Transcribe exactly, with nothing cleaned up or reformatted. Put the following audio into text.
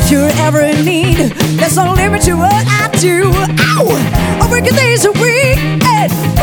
if you're ever in need. There's no limit to what I do. Ow! I work a days a week. Hey.